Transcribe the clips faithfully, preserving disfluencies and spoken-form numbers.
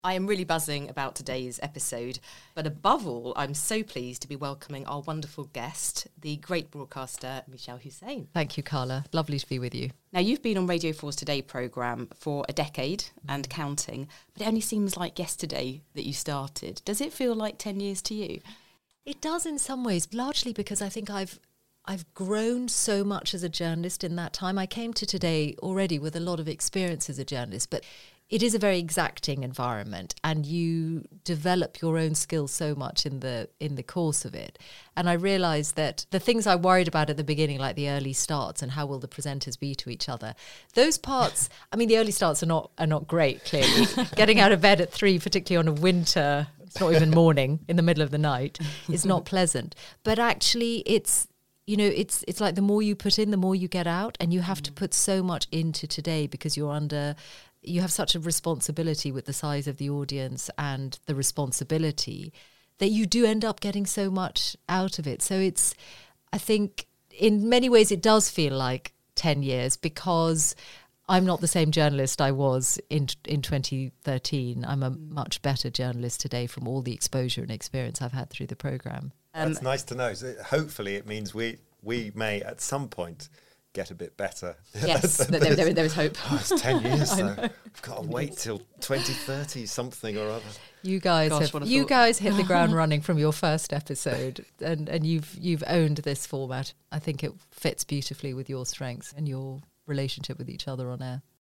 I am really buzzing about today's episode, but above all, I'm so pleased to be welcoming our wonderful guest, the great broadcaster, Mishal Husain. Thank you, Carla. Lovely to be with you. Now, you've been on Radio four's Today programme for a decade and counting, but it only seems like yesterday that you started. Does it feel like ten years to you? It does in some ways, largely because I think I've I've grown so much as a journalist in that time. I came to Today already with a lot of experience as a journalist, but it is a very exacting environment, and you develop your own skills so much in the in the course of it. And I realised that the things I worried about at the beginning, like the early starts and how will the presenters be to each other, those parts, I mean, the early starts are not are not great, clearly. Getting out of bed at three, particularly on a winter, it's not even morning, in the middle of the night, is not pleasant. But actually, it's, you know, it's it's like the more you put in, the more you get out, and you have mm. to put so much into Today because you're under... you have such a responsibility with the size of the audience and the responsibility that you do end up getting so much out of it. So it's, I think in many ways it does feel like ten years because I'm not the same journalist I was in in twenty thirteen. I'm a much better journalist today from all the exposure and experience I've had through the programme. Um, That's nice to know. So hopefully it means we we may at some point get a bit better. Yes, there, there, there is hope. Oh, it's ten years, so I've got to wait till twenty thirty something or other. You guys, Gosh, have, you guys hit the ground running from your first episode, and, and you've you've owned this format. I think it fits beautifully with your strengths and your relationship with each other on air.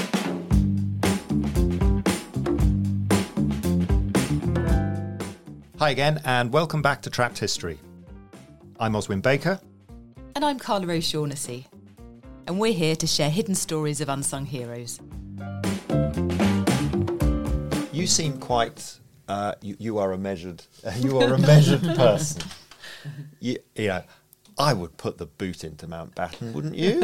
Hi again, and welcome back to Trapped History. I'm Oswin Baker. And I'm Carla O'Shaughnessy. And we're here to share hidden stories of unsung heroes. You seem quite... Uh, you, you are a measured... Uh, you are a measured person. You, you know, I would put the boot into Mountbatten, wouldn't you?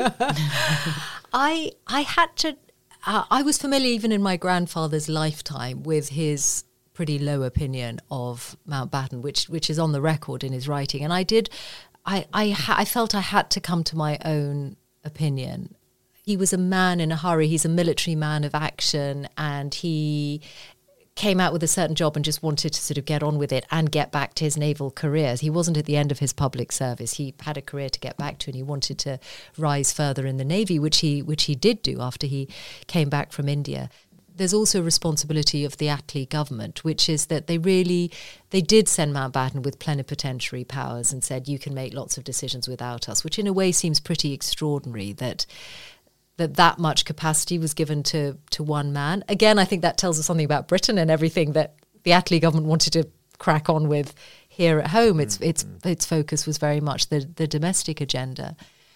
I I had to... Uh, I was familiar even in my grandfather's lifetime with his pretty low opinion of Mountbatten, which which is on the record in his writing. And I did... I I, ha- I felt I had to come to my own opinion. He was a man in a hurry. He's a military man of action, and he came out with a certain job and just wanted to sort of get on with it and get back to his naval career. He wasn't at the end of his public service. He had a career to get back to, and he wanted to rise further in the Navy, which he which he did do after he came back from India. There's also a responsibility of the Attlee government, which is that they really, they did send Mountbatten with plenipotentiary powers and said, you can make lots of decisions without us, which in a way seems pretty extraordinary that that that much capacity was given to to one man. Again, I think that tells us something about Britain and everything that the Attlee government wanted to crack on with here at home. Its its its focus was very much the, the domestic agenda.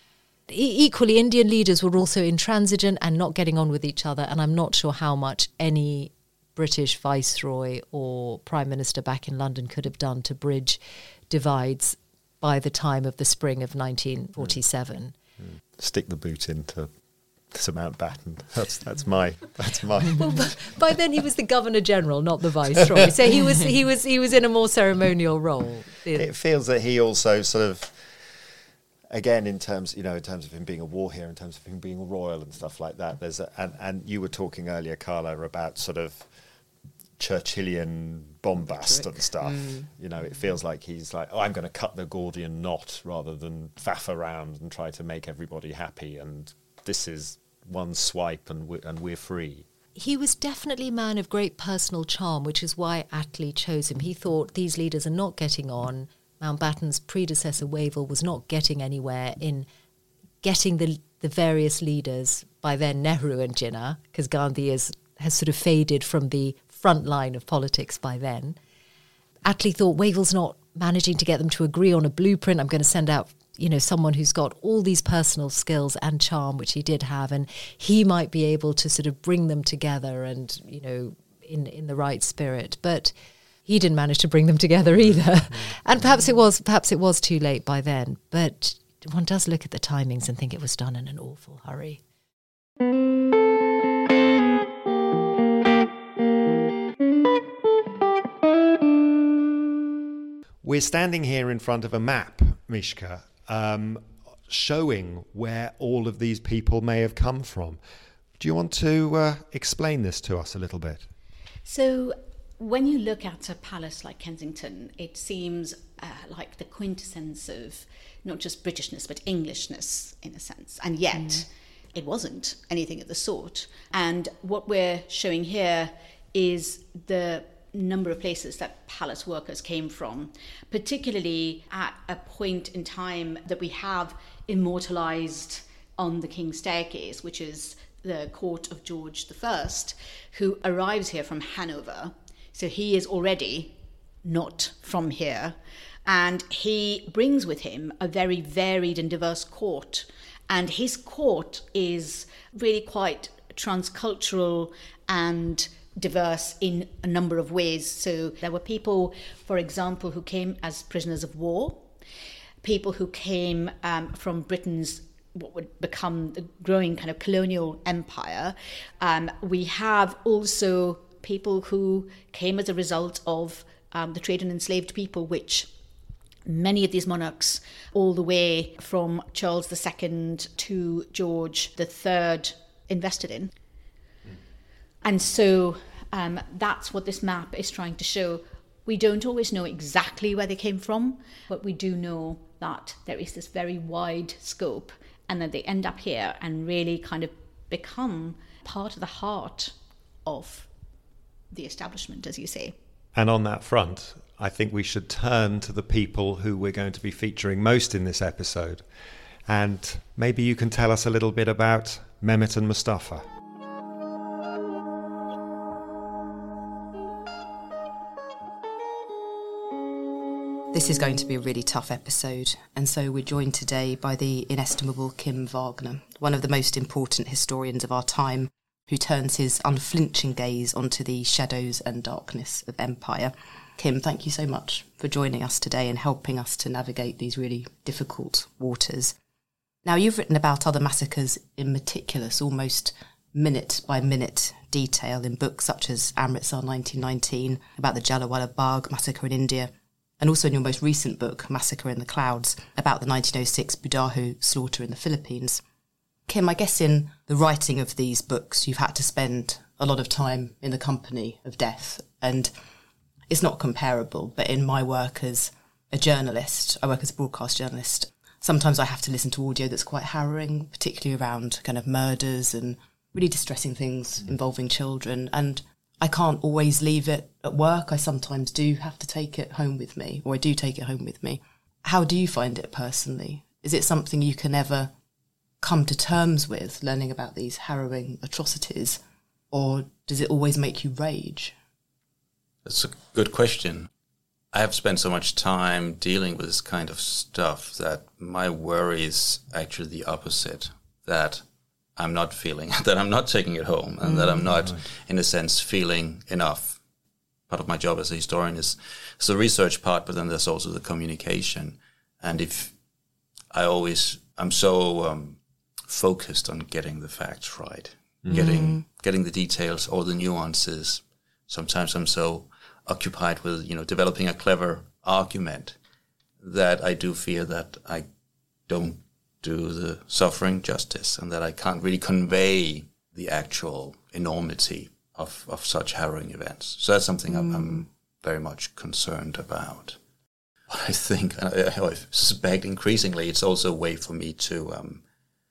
E- equally, Indian leaders were also intransigent and not getting on with each other, and I'm not sure how much any British viceroy or prime minister back in London could have done to bridge divides by the time of the spring of nineteen forty-seven. Mm. Mm. Stick the boot into to Mountbatten. That's that's my that's my. Well, by, by then he was the Governor General, not the Viceroy. So he was he was he was in a more ceremonial role. It feels that he also sort of. Again, in terms, you know, in terms of him being a war hero, in terms of him being royal and stuff like that, there's a, and, and you were talking earlier, Carla, about sort of Churchillian bombast and stuff. Mm. You know, it feels like he's like, oh, I'm going to cut the Gordian knot rather than faff around and try to make everybody happy. And this is one swipe and we're, and we're free. He was definitely a man of great personal charm, which is why Attlee chose him. He thought these leaders are not getting on. Mountbatten's predecessor, Wavell, was not getting anywhere in getting the the various leaders, by then Nehru and Jinnah, because Gandhi is, has sort of faded from the front line of politics by then. Attlee thought, Wavell's not managing to get them to agree on a blueprint. I'm going to send out, you know, someone who's got all these personal skills and charm, which he did have, and he might be able to sort of bring them together and, you know, in, in the right spirit. But he didn't manage to bring them together either. And perhaps it was perhaps it was too late by then. But one does look at the timings and think it was done in an awful hurry. We're standing here in front of a map, Mishka, um, showing where all of these people may have come from. Do you want to uh, explain this to us a little bit? So when you look at a palace like Kensington, it seems uh, like the quintessence of not just Britishness, but Englishness in a sense. And yet mm. it wasn't anything of the sort. And what we're showing here is the number of places that palace workers came from, particularly at a point in time that we have immortalized on the King's Staircase, which is the court of George the First, who arrives here from Hanover. So he is already not from here. And he brings with him a very varied and diverse court. And his court is really quite transcultural and diverse in a number of ways. So there were people, for example, who came as prisoners of war, people who came um, from Britain's what would become the growing kind of colonial empire. Um, we have also people who came as a result of um, the trade in enslaved people, which many of these monarchs, all the way from Charles the Second to George the Third, invested in. Mm. And so um, that's what this map is trying to show. We don't always know exactly where they came from, but we do know that there is this very wide scope, and that they end up here and really kind of become part of the heart of the establishment, as you say. And on that front, I think we should turn to the people who we're going to be featuring most in this episode. And maybe you can tell us a little bit about Mehmet and Mustafa. This is going to be a really tough episode, and so we're joined today by the inestimable Kim Wagner, one of the most important historians of our time, who turns his unflinching gaze onto the shadows and darkness of empire. Kim, thank you so much for joining us today and helping us to navigate these really difficult waters. Now, you've written about other massacres in meticulous, almost minute-by-minute detail in books such as Amritsar nineteen nineteen, about the Jallianwala Bagh massacre in India, and also in your most recent book, Massacre in the Clouds, about the nineteen oh six Budahu slaughter in the Philippines. Kim, I guess in the writing of these books, you've had to spend a lot of time in the company of death, and it's not comparable, but in my work as a journalist, I work as a broadcast journalist, sometimes I have to listen to audio that's quite harrowing, particularly around kind of murders and really distressing things involving children, and I can't always leave it at work. I sometimes do have to take it home with me, or I do take it home with me. How do you find it personally? Is it something you can ever come to terms with, learning about these harrowing atrocities, or does it always make you rage? That's a good question. I have spent so much time dealing with this kind of stuff that my worry is actually the opposite, that I'm not feeling, that I'm not taking it home, and mm, that I'm not, right. in a sense, feeling enough. Part of my job as a historian is, is the research part, but then there's also the communication. And if I always, I'm so um, focused on getting the facts right, mm. getting getting the details, all the nuances. Sometimes I'm so occupied with, you know, developing a clever argument that I do fear that I don't do the suffering justice, and that I can't really convey the actual enormity of, of such harrowing events. So that's something mm. I'm, I'm very much concerned about. I think, I, I suspect increasingly, it's also a way for me to um,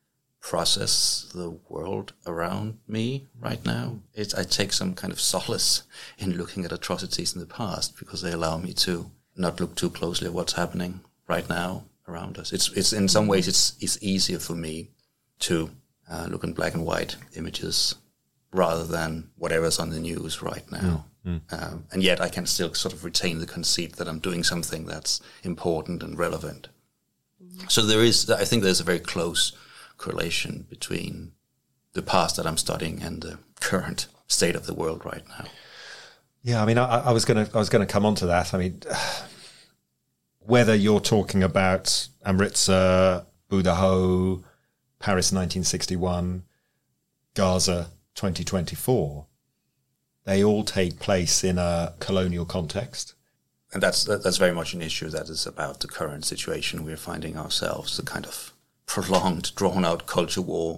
process the world around me right now. It's, I take some kind of solace in looking at atrocities in the past, because they allow me to not look too closely at what's happening right now around us. It's it's in some ways it's it's easier for me to uh, look in black and white images rather than whatever's on the news right now. Mm. Mm. Um, and yet I can still sort of retain the conceit that I'm doing something that's important and relevant. Mm. So there is, I think there's a very close correlation between the past that I'm studying and the current state of the world right now. Yeah, I mean, I, I was going to I was going to come on to that. I mean, whether you're talking about Amritsar, Budahu, Paris nineteen sixty-one, Gaza twenty twenty-four, they all take place in a colonial context. And that's that's very much an issue that is about the current situation we're finding ourselves, the kind of prolonged, drawn-out culture war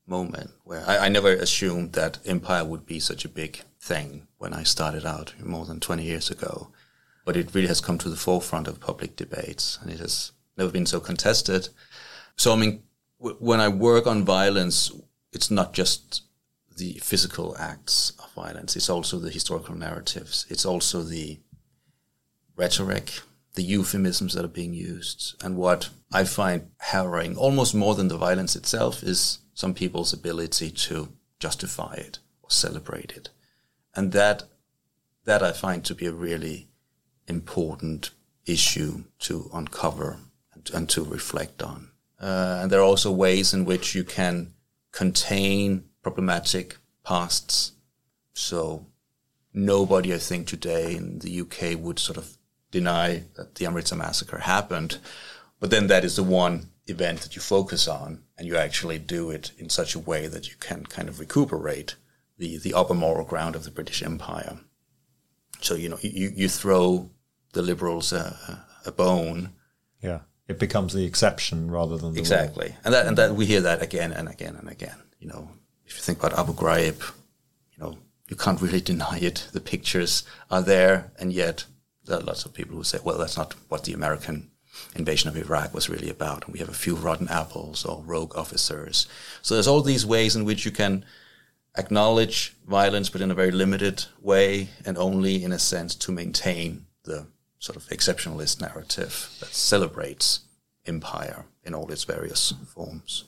moment where I, I never assumed that empire would be such a big thing when I started out more than twenty years ago. But it really has come to the forefront of public debates, and it has never been so contested. So, I mean, w- when I work on violence, it's not just the physical acts of violence, it's also the historical narratives, it's also the rhetoric, the euphemisms that are being used. And what I find harrowing, almost more than the violence itself, is some people's ability to justify it or celebrate it. And that that I find to be a really important issue to uncover and, and to reflect on. Uh, and there are also ways in which you can contain problematic pasts. So nobody, I think, today in the U K would sort of deny that the Amritsar massacre happened. But then that is the one event that you focus on, and you actually do it in such a way that you can kind of recuperate the, the upper moral ground of the British Empire. So, you know, you, you throw the liberals a, a bone. Yeah, it becomes the exception rather than the exactly. Rule. And that and that we hear that again and again and again. You know, if you think about Abu Ghraib, you know, you can't really deny it. The pictures are there, and yet there are lots of people who say, well, that's not what the American invasion of Iraq was really about, and we have a few rotten apples or rogue officers. So there's all these ways in which you can acknowledge violence, but in a very limited way, and only in a sense to maintain the sort of exceptionalist narrative that celebrates empire in all its various forms.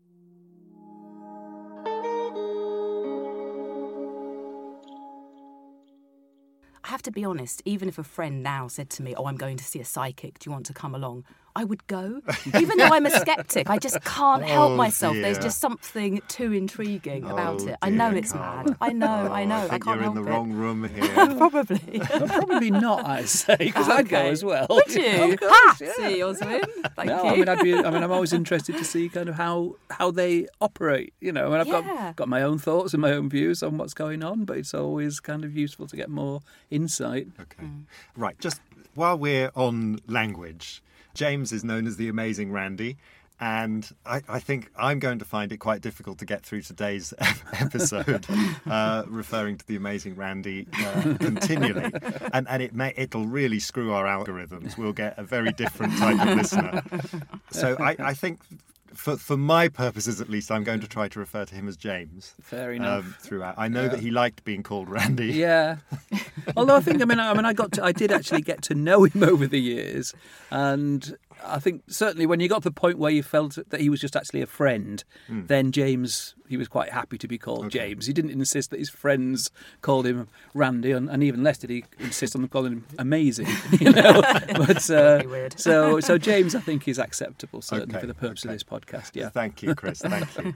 I have to be honest, even if a friend now said to me, oh, I'm going to see a psychic, do you want to come along? I would go. Even though I'm a skeptic, I just can't help oh, myself. dear. There's just something too intriguing oh, about it. Dear, I know it's Carl. mad. I know, oh, I know. I, I, think can't you're help in the it. wrong room here. Probably. Well, probably not, I'd say, because I'd go Okay. as well. Would you? Of course, ha! yeah. See, Oswin. Thank no, you. I mean, I'd be. I mean, I'm always interested to see kind of how how they operate. You know, and I've Yeah. got got my own thoughts and my own views on what's going on, but it's always kind of useful to get more insight. Okay. Right, just while we're on language, James is known as the Amazing Randy, and I, I think I'm going to find it quite difficult to get through today's episode uh, referring to the Amazing Randy uh, continually, and and it may it'll really screw our algorithms. We'll get a very different type of listener. So I, I think. For for my purposes, at least, I'm going to try to refer to him as James. Fair enough. Um, throughout, I know Yeah. that he liked being called Randy. Yeah. Although I think, I mean, I, I mean, I got, to, I did actually get to know him over the years, and I think certainly when you got to the point where you felt that he was just actually a friend, Mm. then James, he was quite happy to be called Okay. James. He didn't insist that his friends called him Randy, and, and even less did he insist on them calling him Amazing. You know, but uh, Very weird. so so James, I think, is acceptable certainly Okay, for the purpose okay. of this podcast. Yeah. Thank you, Chris. Thank you.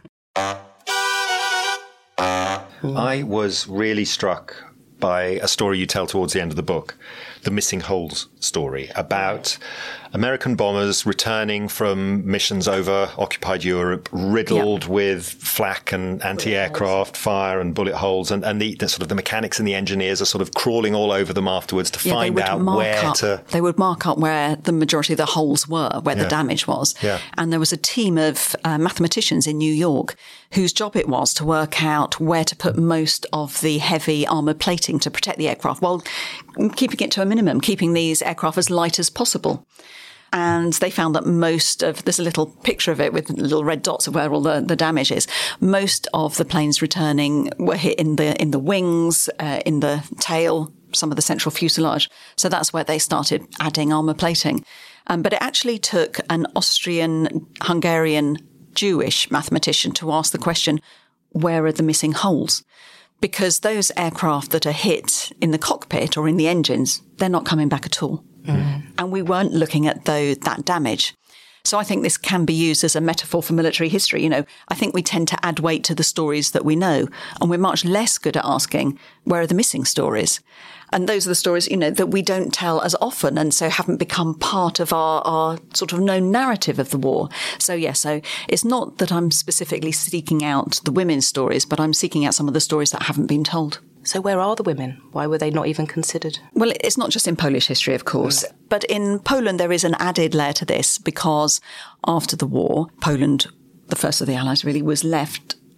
I was really struck by a story you tell towards the end of the book, the Missing Holes story, about American bombers returning from missions over occupied Europe, riddled Yep. with flak and anti-aircraft fire and bullet holes, and, and the, the sort of the mechanics and the engineers are sort of crawling all over them afterwards to Yeah, they find would out mark where up, to... They would mark up where the majority of the holes were, where Yeah. the damage was. Yeah. And there was a team of uh, mathematicians in New York whose job it was to work out where to put most of the heavy armoured plating to protect the aircraft, while keeping it to a minimum, keeping these aircraft as light as possible. And they found that most of, there's a little picture of it with little red dots of where all the, the damage is. Most of the planes returning were hit in the, in the wings, uh, in the tail, some of the central fuselage. So that's where they started adding armour plating. Um, but it actually took an Austrian, Hungarian, Jewish mathematician to ask the question, where are the missing holes? Because those aircraft that are hit in the cockpit or in the engines, they're not coming back at all. Mm. And we weren't looking at though that damage. So I think this can be used as a metaphor for military history. You know, I think we tend to add weight to the stories that we know, and we're much less good at asking, where are the missing stories? And those are the stories, you know, that we don't tell as often, and so haven't become part of our, our sort of known narrative of the war. So, yeah, so it's not that I'm specifically seeking out the women's stories, but I'm seeking out some of the stories that haven't been told. So where are the women? Why were they not even considered? Well, it's not just in Polish history, of course, mm. but in Poland there is an added layer to this, because after the war, Poland, the first of the Allies really, was left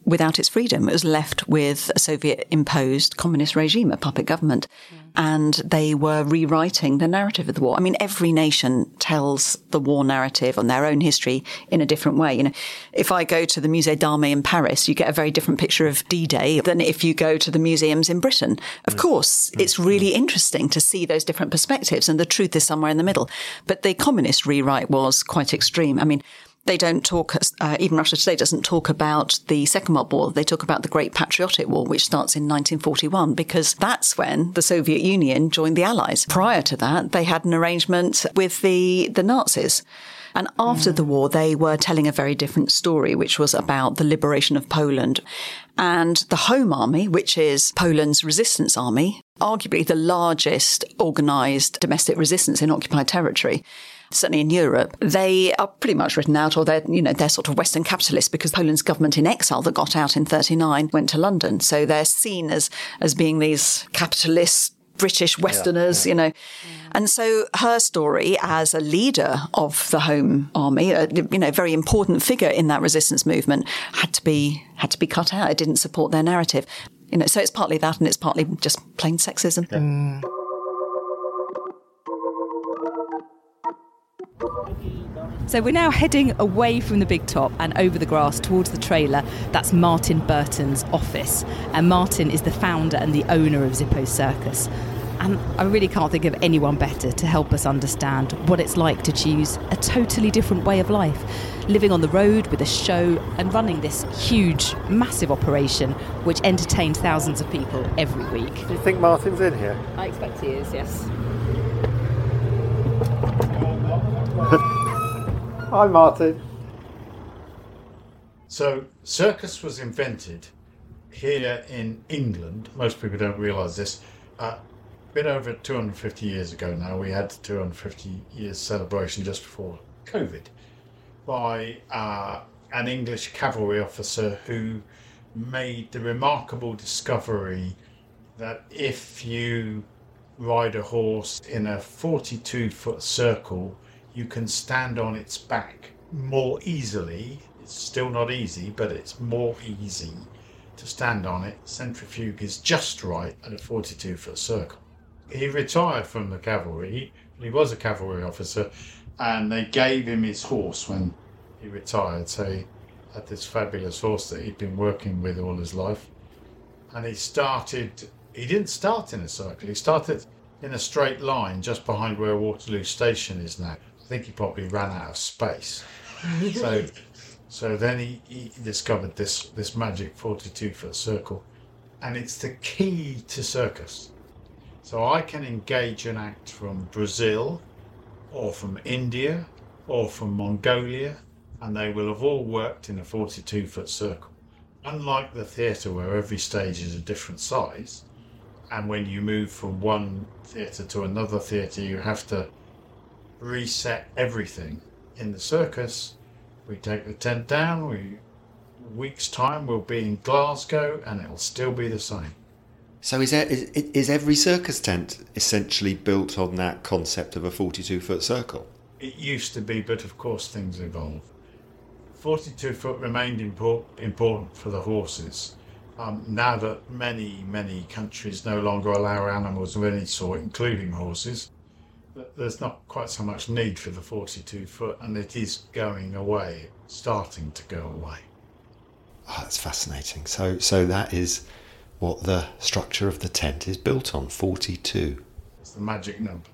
without its freedom. It was left with a Soviet-imposed communist regime, a puppet government. Mm. And they were rewriting the narrative of the war. I mean, every nation tells the war narrative on their own history in a different way. You know, if I go to the Musée d'Armée in Paris, you get a very different picture of D-Day than if you go to the museums in Britain. Of mm. course, mm. it's really interesting to see those different perspectives, and the truth is somewhere in the middle. But the communist rewrite was quite extreme. I mean, they don't talk, uh, even Russia today doesn't talk about the Second World War. They talk about the Great Patriotic War, which starts in nineteen forty-one, because that's when the Soviet Union joined the Allies. Prior to that, they had an arrangement with the, the Nazis. And after mm. the war, they were telling a very different story, which was about the liberation of Poland. And the Home Army, which is Poland's resistance army, arguably the largest organised domestic resistance in occupied territory, certainly in Europe, they are pretty much written out, or they're, you know, they're sort of Western capitalists, because Poland's government in exile that got out in thirty-nine went to London. So they're seen as, as being these capitalist British Westerners, yeah, yeah. you know. Yeah. And so her story as a leader of the Home Army, a, you know, very important figure in that resistance movement, had to be had to be cut out. It didn't support their narrative. You know, so it's partly that, and it's partly just plain sexism. Yeah. Mm. So we're now heading away from the big top and over the grass towards the trailer. That's Martin Burton's office. And Martin is the founder and the owner of Zippo Circus. And I really can't think of anyone better to help us understand what it's like to choose a totally different way of life. Living on the road with a show and running this huge, massive operation which entertains thousands of people every week. Do you think Martin's in here? I expect he is, yes. Hi, Martin. So, circus was invented here in England. Most people don't realise this. Uh, been over two hundred fifty years ago now. We had the two hundred fifty years celebration just before COVID by uh, an English cavalry officer who made the remarkable discovery that if you ride a horse in a forty-two foot circle, you can stand on its back more easily. It's still not easy, but it's more easy to stand on it. Centrifuge is just right at a forty-two foot circle. He retired from the cavalry. He was a cavalry officer, and they gave him his horse when he retired. So he had this fabulous horse that he'd been working with all his life. And he started, he didn't start in a circle, he started in a straight line just behind where Waterloo Station is now. I think he probably ran out of space. so so then he, he discovered this, this magic forty-two foot circle. And it's the key to circus. So I can engage an act from Brazil or from India or from Mongolia, and they will have all worked in a forty-two foot circle. Unlike the theatre where every stage is a different size, and when you move from one theatre to another theatre you have to reset everything. In the circus, we take the tent down, we a week's time we'll be in Glasgow and it'll still be the same. So is, there, is, is every circus tent essentially built on that concept of a forty-two foot circle? It used to be, but of course things evolve. forty-two foot remained import, important for the horses. Um, now that many, many countries no longer allow animals of any sort, including horses, there's not quite so much need for the forty-two foot, and it is going away, starting to go away. Oh, that's fascinating. So, so that is what the structure of the tent is built on, forty-two. It's the magic number.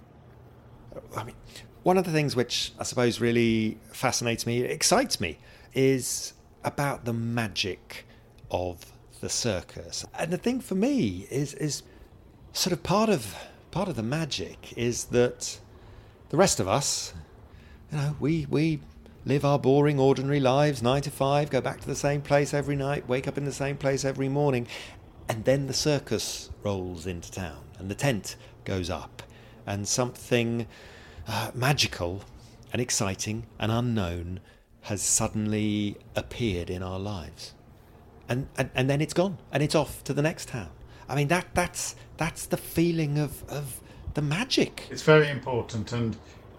I mean, one of the things which I suppose really fascinates me, excites me, is about the magic of the circus. And the thing for me is is sort of part of part of the magic is that the rest of us, you know, we we live our boring, ordinary lives, nine to five, go back to the same place every night, wake up in the same place every morning, and then the circus rolls into town and the tent goes up and something uh, magical and exciting and unknown has suddenly appeared in our lives. And, and and then it's gone and it's off to the next town. I mean, that that's that's the feeling of, of the magic. It's very important, and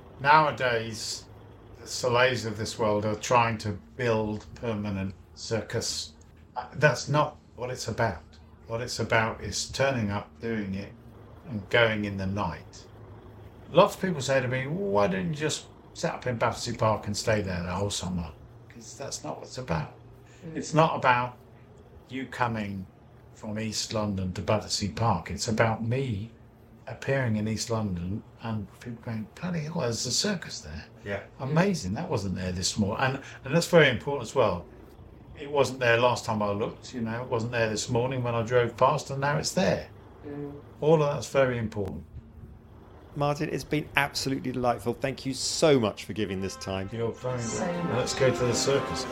nowadays the Soleils of this world are trying to build permanent circus That's not what it's about. What it's about is turning up, doing it, and going in the night. Lots of people say to me, well, why don't you just set up in Battersea Park and stay there the whole summer? Because that's not what it's about. Mm. It's not about you coming from East London to Battersea Park. It's about me appearing in East London and people going, bloody hell, there's a circus there. Yeah. Amazing. That wasn't there this morning. And, and that's very important as well. It wasn't there last time I looked, you know, it wasn't there this morning when I drove past, and now it's there. Mm. All of that's very important. Martin, it's been absolutely delightful. Thank you so much for giving this time. You're very welcome. Let's go to the circus.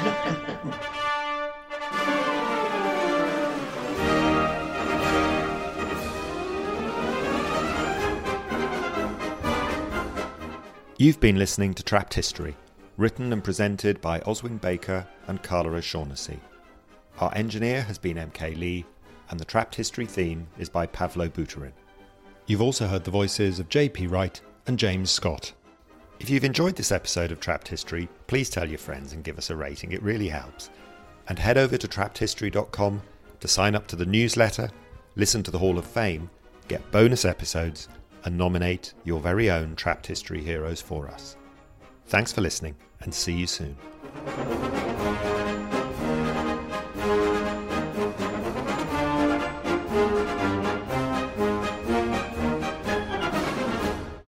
You've been listening to Trapped History, written and presented by Oswin Baker and Carla O'Shaughnessy. Our engineer has been M K Lee, and the Trapped History theme is by Pavlo Buterin. You've also heard the voices of J P Wright and James Scott. If you've enjoyed this episode of Trapped History, please tell your friends and give us a rating, it really helps. And head over to trapped history dot com to sign up to the newsletter, listen to the Hall of Fame, get bonus episodes, and nominate your very own Trapped History heroes for us. Thanks for listening, and see you soon.